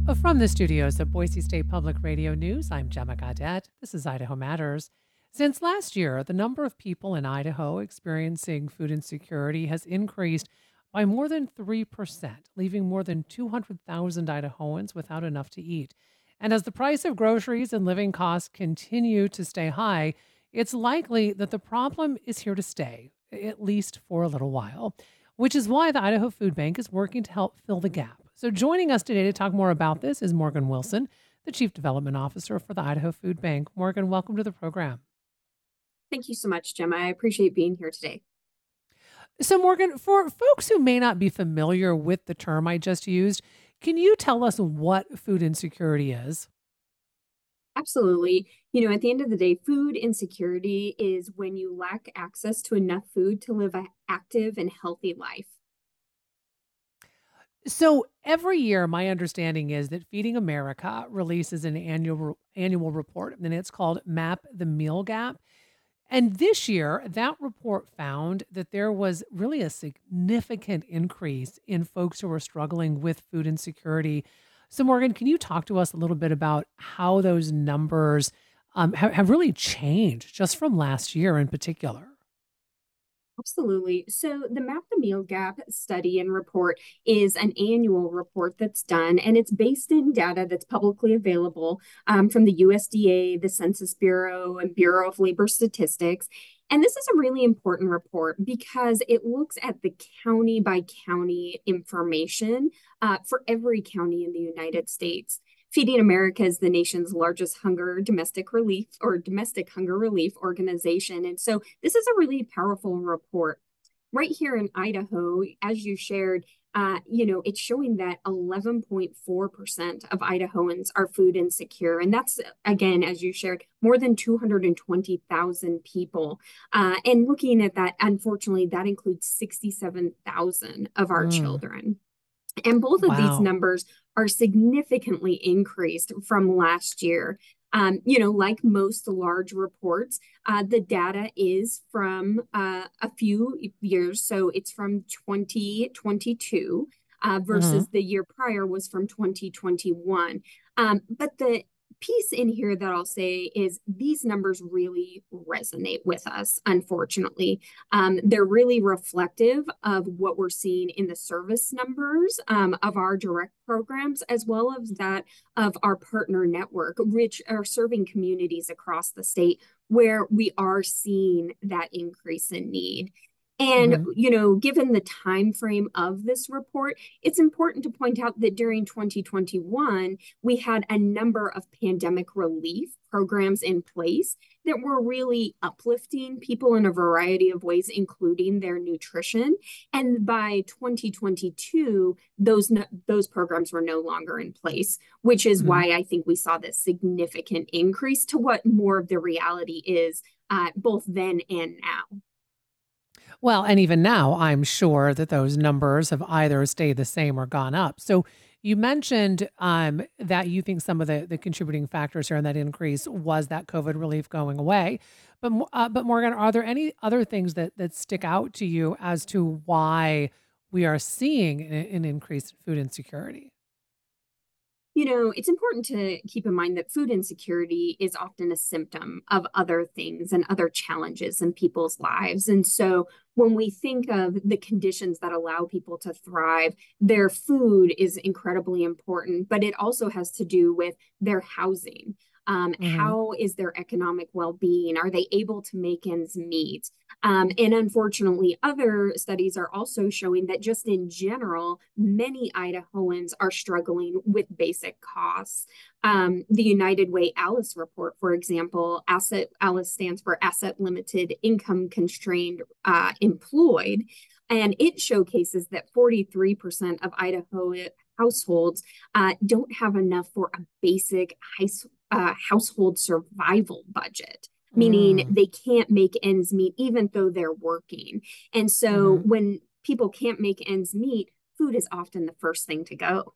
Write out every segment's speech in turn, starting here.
From the studios of Boise State Public Radio News, I'm Gemma Gaudette. This is Idaho Matters. Since last year, the number of people in Idaho experiencing food insecurity has increased by more than 3%, leaving more than 200,000 Idahoans without enough to eat. And as the price of groceries and living costs continue to stay high, it's likely that the problem is here to stay, at least for a little while, which is why the Idaho Food Bank is working to help fill the gap. So joining us today to talk more about this is Morgan Wilson, the Chief Development Officer for the Idaho Food Bank. Morgan, welcome to the program. Thank you so much, Gemma. I appreciate being here today. So Morgan, for folks who may not be familiar with the term I just used, can you tell us what food insecurity is? Absolutely. At the end of the day, food insecurity is when you lack access to enough food to live an active and healthy life. So every year, my understanding is that Feeding America releases an annual report, and it's called Map the Meal Gap. And this year, that report found that there was really a significant increase in folks who are struggling with food insecurity. So Morgan, can you talk to us a little bit about how those numbers have really changed just from last year in particular? Absolutely. So the Map the Meal Gap study and report is an annual report that's done, and it's based in data that's publicly available from the USDA, the Census Bureau, and Bureau of Labor Statistics. And this is a really important report because it looks at the county by county information for every county in the United States. Feeding America is the nation's largest domestic hunger relief organization. And so this is a really powerful report. Right here in Idaho, as you shared, it's showing that 11.4% of Idahoans are food insecure. And that's, again, as you shared, more than 220,000 people. And looking at that, unfortunately, that includes 67,000 of our children. And both of these numbers are significantly increased from last year. Like most large reports, the data is from a few years. So it's from 2022 versus the year prior was from 2021. But the piece in here that I'll say is these numbers really resonate with us, unfortunately. They're really reflective of what we're seeing in the service numbers of our direct programs, as well as that of our partner network, which are serving communities across the state where we are seeing that increase in need. And, given the time frame of this report, it's important to point out that during 2021, we had a number of pandemic relief programs in place that were really uplifting people in a variety of ways, including their nutrition. And by 2022, those programs were no longer in place, which is why I think we saw this significant increase to what more of the reality is, both then and now. Well, and even now, I'm sure that those numbers have either stayed the same or gone up. So you mentioned that you think some of the contributing factors here in that increase was that COVID relief going away. But Morgan, are there any other things that stick out to you as to why we are seeing an increase in food insecurity? It's important to keep in mind that food insecurity is often a symptom of other things and other challenges in people's lives. And so when we think of the conditions that allow people to thrive, their food is incredibly important, but it also has to do with their housing. How is their economic well-being? Are they able to make ends meet? And unfortunately, other studies are also showing that just in general, many Idahoans are struggling with basic costs. The United Way ALICE report, for example, ALICE stands for Asset Limited Income Constrained Employed, and it showcases that 43% of Idaho households don't have enough for a basic household survival budget, meaning they can't make ends meet even though they're working. And so when people can't make ends meet, food is often the first thing to go.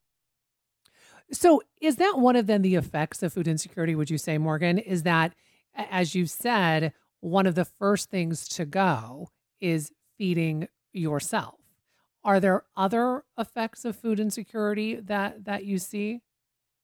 So is that one of then the effects of food insecurity, would you say, Morgan, is that, as you said, one of the first things to go is feeding yourself? Are there other effects of food insecurity that you see?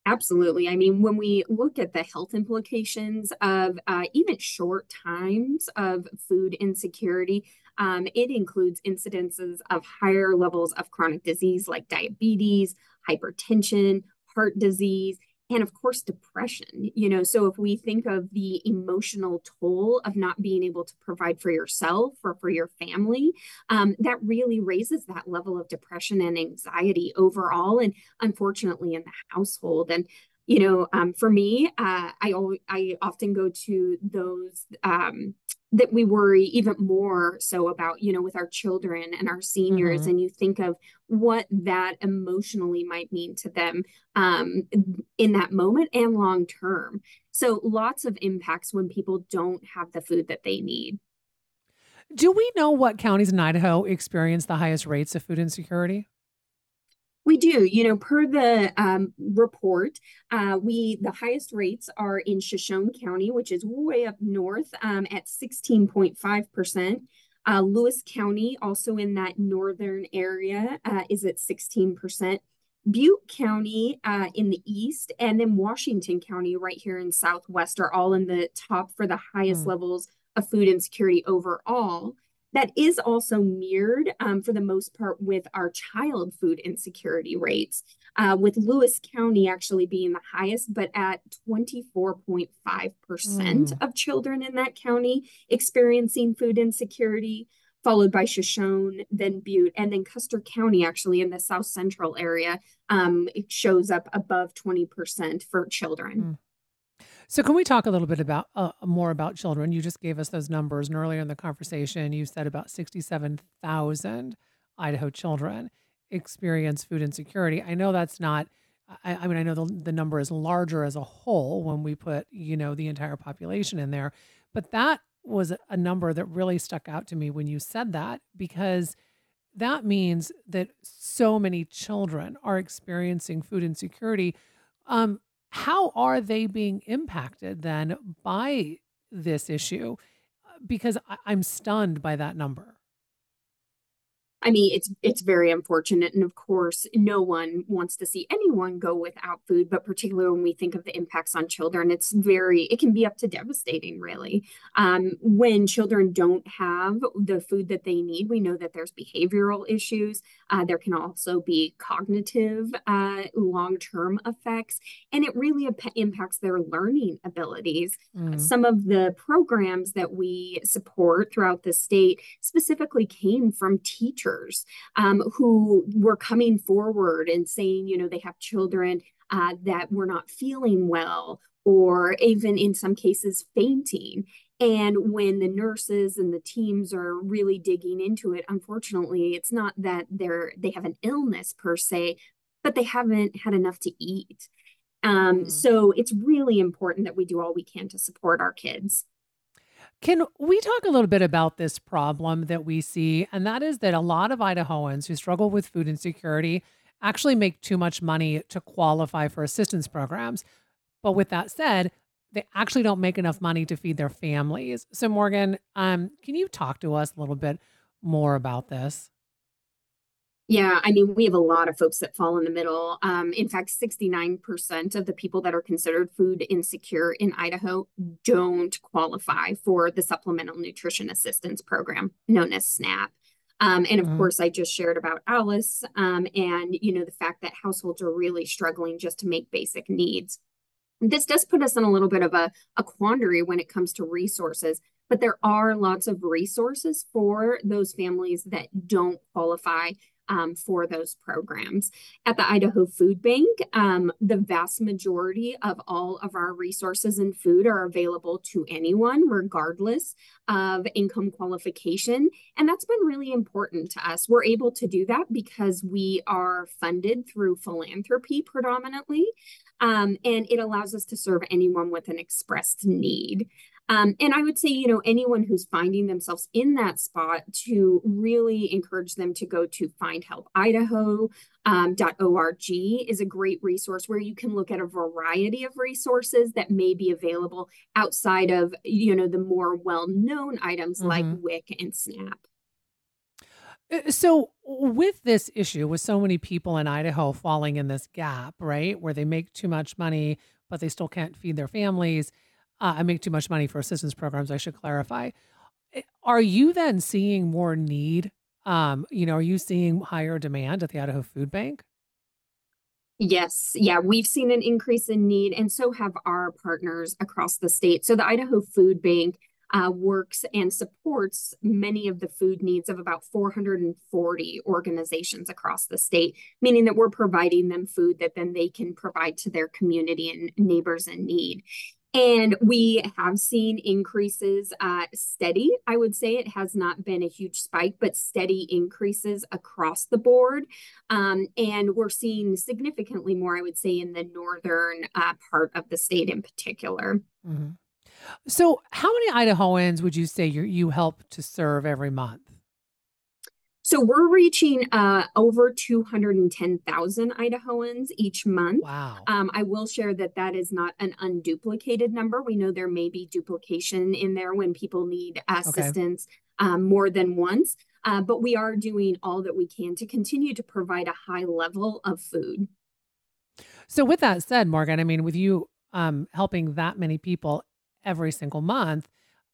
Absolutely. I mean, when we look at the health implications of even short times of food insecurity, it includes incidences of higher levels of chronic disease like diabetes, hypertension, heart disease, and of course, depression. So if we think of the emotional toll of not being able to provide for yourself or for your family, that really raises that level of depression and anxiety overall. And unfortunately in the household. And for me, I often go to those that we worry even more so about, with our children and our seniors, Hmm. and you think of what that emotionally might mean to them in that moment and long term. So lots of impacts when people don't have the food that they need. Do we know what counties in Idaho experience the highest rates of food insecurity? We do, per the report, the highest rates are in Shoshone County, which is way up north, at 16.5%. Lewis County, also in that northern area, is at 16%. Butte County in the east, and then Washington County right here in southwest are all in the top for the highest Mm. levels of food insecurity overall. That is also mirrored for the most part with our child food insecurity rates, with Lewis County actually being the highest, but at 24.5% Mm. of children in that county experiencing food insecurity, followed by Shoshone, then Butte, and then Custer County, actually in the south central area, it shows up above 20% for children. Mm. So, can we talk a little bit about more about children? You just gave us those numbers, and earlier in the conversation, you said about 67,000 Idaho children experience food insecurity. I know that's not. I mean, I know the number is larger as a whole when we put the entire population in there, but that was a number that really stuck out to me when you said that, because that means that so many children are experiencing food insecurity. Um, how are they being impacted then by this issue? Because I'm stunned by that number. I mean, it's very unfortunate, and of course, no one wants to see anyone go without food. But particularly when we think of the impacts on children, it can be up to devastating, really. When children don't have the food that they need, we know that there's behavioral issues. There can also be cognitive, long-term effects, and it really impacts their learning abilities. Mm. Some of the programs that we support throughout the state specifically came from teachers who were coming forward and saying, they have children that were not feeling well, or even in some cases fainting. And when the nurses and the teams are really digging into it, unfortunately, it's not that they have an illness per se, but they haven't had enough to eat. Mm. So it's really important that we do all we can to support our kids. Can we talk a little bit about this problem that we see? And that is that a lot of Idahoans who struggle with food insecurity actually make too much money to qualify for assistance programs. But with that said, they actually don't make enough money to feed their families. So, Morgan, can you talk to us a little bit more about this? Yeah, I mean, we have a lot of folks that fall in the middle. In fact, 69% of the people that are considered food insecure in Idaho don't qualify for the Supplemental Nutrition Assistance Program, known as SNAP. And of Hmm. course, I just shared about Alice, and the fact that households are really struggling just to make basic needs. This does put us in a little bit of a quandary when it comes to resources, but there are lots of resources for those families that don't qualify for those programs. At the Idaho Food Bank, the vast majority of all of our resources and food are available to anyone, regardless of income qualification. And that's been really important to us. We're able to do that because we are funded through philanthropy predominantly. And it allows us to serve anyone with an expressed need. And I would say, anyone who's finding themselves in that spot, to really encourage them to go to findhelpidaho.org is a great resource where you can look at a variety of resources that may be available outside of, the more well-known items like Hmm. WIC and SNAP. So, with this issue, with so many people in Idaho falling in this gap, right, where they make too much money, but they still can't feed their families, and make too much money for assistance programs, I should clarify. Are you then seeing more need? Are you seeing higher demand at the Idaho Food Bank? Yes, yeah, we've seen an increase in need, and so have our partners across the state. So the Idaho Food Bank works and supports many of the food needs of about 440 organizations across the state, meaning that we're providing them food that then they can provide to their community and neighbors in need. And we have seen increases steady. I would say it has not been a huge spike, but steady increases across the board. And we're seeing significantly more, I would say, in the northern part of the state in particular. hmm So, how many Idahoans would you say you help to serve every month? So we're reaching over 210,000 Idahoans each month. Wow. I will share that that is not an unduplicated number. We know there may be duplication in there when people need Okay. assistance more than once, but we are doing all that we can to continue to provide a high level of food. So, with that said, Morgan, I mean, with you helping that many people every single month,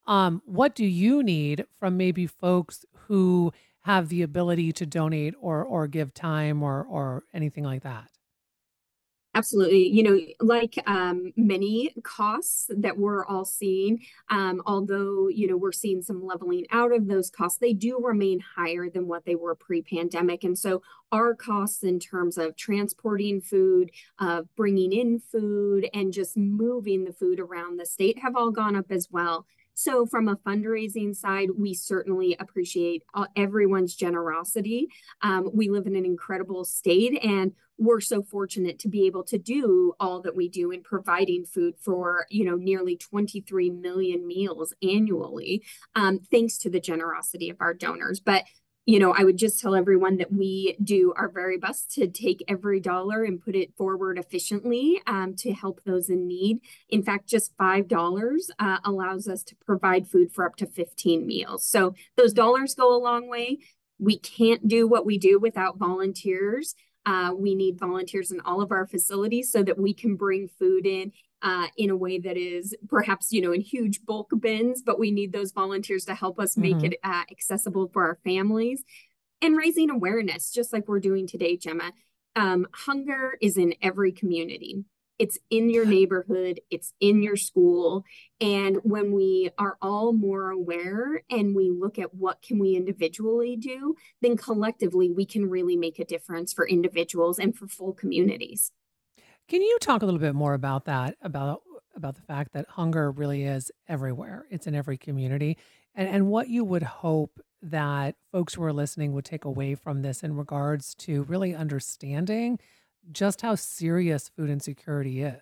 what do you need from maybe folks who have the ability to donate or give time or anything like that? Absolutely. Like many costs that we're all seeing, although, we're seeing some leveling out of those costs, they do remain higher than what they were pre-pandemic. And so our costs in terms of transporting food, bringing in food, and just moving the food around the state have all gone up as well. So from a fundraising side, we certainly appreciate everyone's generosity. We live in an incredible state, and we're so fortunate to be able to do all that we do in providing food for, nearly 23 million meals annually, thanks to the generosity of our donors. But I would just tell everyone that we do our very best to take every dollar and put it forward efficiently to help those in need. In fact, just $5 allows us to provide food for up to 15 meals. So those dollars go a long way. We can't do what we do without volunteers. We need volunteers in all of our facilities so that we can bring food in a way that is perhaps, in huge bulk bins, but we need those volunteers to help us make hmm it accessible for our families and raising awareness, just like we're doing today, Gemma. Hunger is in every community. It's in your neighborhood, it's in your school. And when we are all more aware and we look at what can we individually do, then collectively we can really make a difference for individuals and for full communities. Can you talk a little bit more about that, about the fact that hunger really is everywhere? It's in every community, and what you would hope that folks who are listening would take away from this in regards to really understanding just how serious food insecurity is.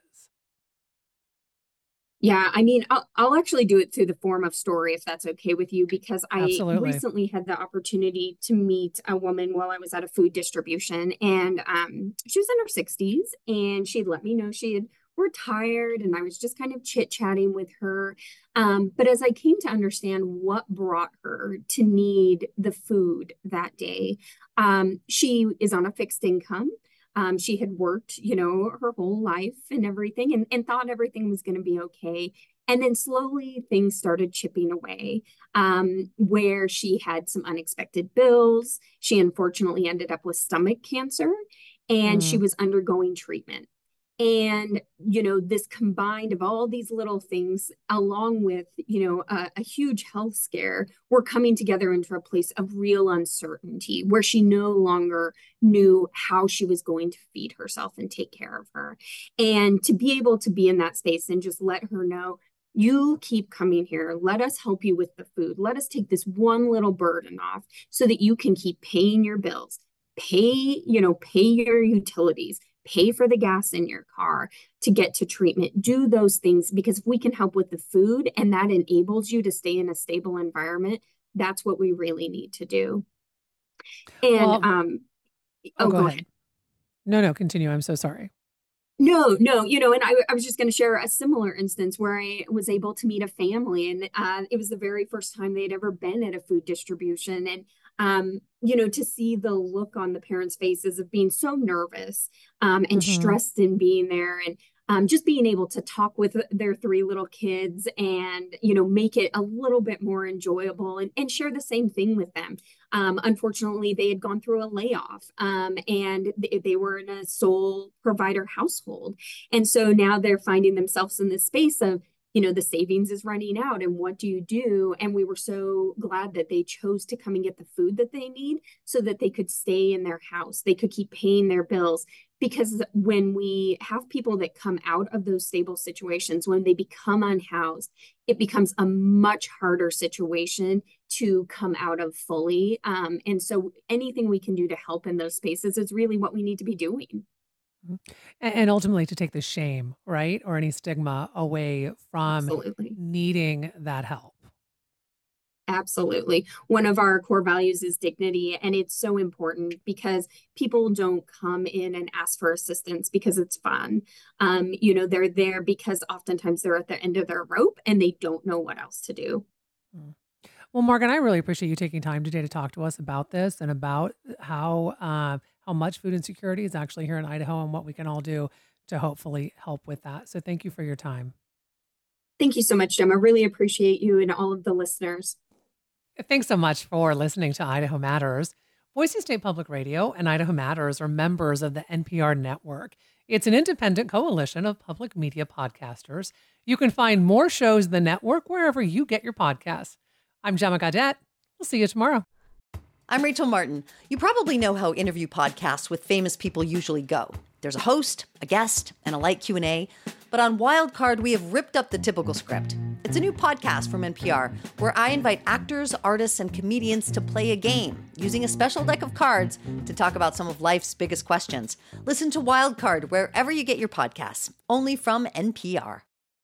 Yeah, I mean, I'll actually do it through the form of story if that's okay with you, because I Absolutely. recently had the opportunity to meet a woman while I was at a food distribution, and she was in her 60s, and she'd let me know she had retired, and I was just kind of chit-chatting with her. But as I came to understand what brought her to need the food that day, she is on a fixed income. She had worked, her whole life and everything, and thought everything was going to be okay. And then slowly things started chipping away, where she had some unexpected bills. She unfortunately ended up with stomach cancer, and she Mm, was undergoing treatment. And, this combined of all these little things, along with, a huge health scare, were coming together into a place of real uncertainty where she no longer knew how she was going to feed herself and take care of her. And to be able to be in that space and just let her know, you keep coming here. Let us help you with the food. Let us take this one little burden off so that you can keep paying your bills, pay your utilities, pay for the gas in your car to get to treatment. Do those things, because if we can help with the food and that enables you to stay in a stable environment, that's what we really need to do. And well, oh, oh, go go ahead. ahead. No, no, continue. I'm so sorry. No, and I was just going to share a similar instance where I was able to meet a family, and it was the very first time they'd ever been at a food distribution. And To see the look on the parents' faces of being so nervous and Hmm. stressed in being there, and just being able to talk with their three little kids and, make it a little bit more enjoyable and share the same thing with them. Unfortunately, they had gone through a layoff and they were in a sole provider household. And so now they're finding themselves in this space of, the savings is running out and what do you do? And we were so glad that they chose to come and get the food that they need so that they could stay in their house. They could keep paying their bills. Because when we have people that come out of those stable situations, when they become unhoused, it becomes a much harder situation to come out of fully. And so anything we can do to help in those spaces is really what we need to be doing. And ultimately to take the shame, right? Or any stigma away from Absolutely. needing that help. Absolutely. One of our core values is dignity, and it's so important because people don't come in and ask for assistance because it's fun. They're there because oftentimes they're at the end of their rope and they don't know what else to do. Mm. Well, Morgan, I really appreciate you taking time today to talk to us about this and about how much food insecurity is actually here in Idaho and what we can all do to hopefully help with that. So thank you for your time. Thank you so much, Jim. I really appreciate you and all of the listeners. Thanks so much for listening to Idaho Matters. Boise State Public Radio and Idaho Matters are members of the NPR network. It's an independent coalition of public media podcasters. You can find more shows in the network wherever you get your podcasts. I'm Gemma Gaudette. We'll see you tomorrow. I'm Rachel Martin. You probably know how interview podcasts with famous people usually go. There's a host, a guest, and a light Q&A. But on Wildcard, we have ripped up the typical script. It's a new podcast from NPR where I invite actors, artists, and comedians to play a game using a special deck of cards to talk about some of life's biggest questions. Listen to Wildcard wherever you get your podcasts, only from NPR.